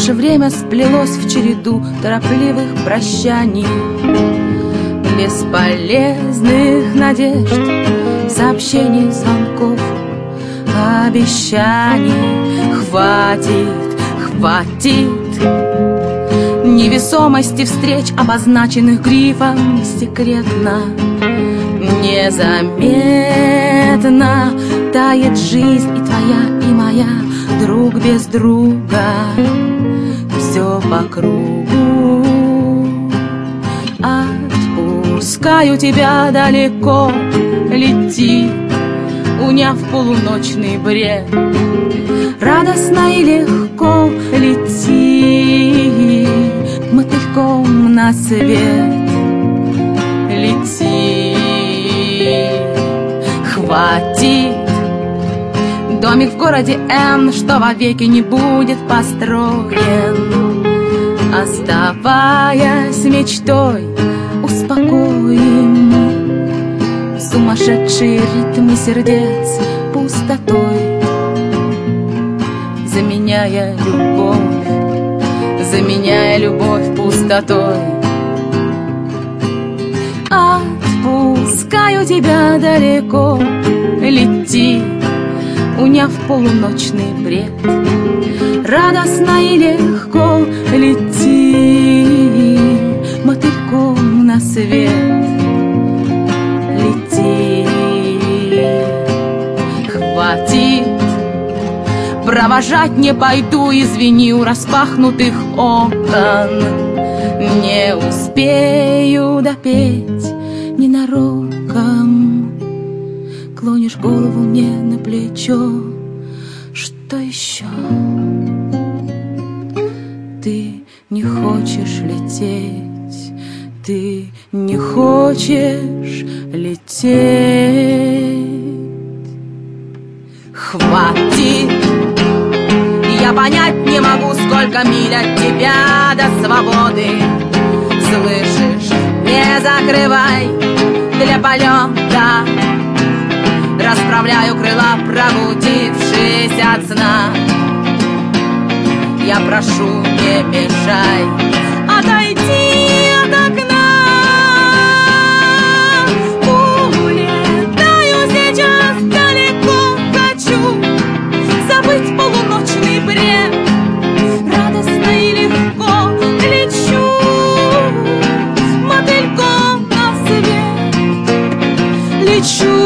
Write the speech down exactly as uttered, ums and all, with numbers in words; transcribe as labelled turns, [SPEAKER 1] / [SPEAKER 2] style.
[SPEAKER 1] Наше время сплелось в череду торопливых прощаний, бесполезных надежд, сообщений, звонков, обещаний. Хватит, хватит невесомости встреч, обозначенных грифом секретно. Незаметно тает жизнь и твоя, и моя, друг без друга, все по кругу. Отпускаю тебя далеко, лети, уняв полуночный бред. Радостно и легко лети, мотыльком на свет. Лети, хватит домик в городе Н, что вовеки не будет построен. Оставаясь мечтой, успокоим сумасшедшие ритмы сердец пустотой, заменяя любовь, заменяя любовь пустотой. Отпускаю тебя далеко, лети, уняв полуночный бред. Радостно и легко лети, мотыльком на свет. Лети, хватит, провожать не пойду, извини, у распахнутых окон. Не успею допеть ненароком, клонишь голову мне на плечо. Что еще? Ты не хочешь лететь, ты не хочешь лететь. Хватит, я понять не могу, сколько миль от тебя до свободы. Слышишь, не закрывай для полета. Расправляю крыла, пробудившись от сна. Я прошу, не мешай, отойди от окна. Улетаю сейчас далеко, хочу забыть полуночный бред. Радостно и легко лечу, мотыльком на свет. Лечу.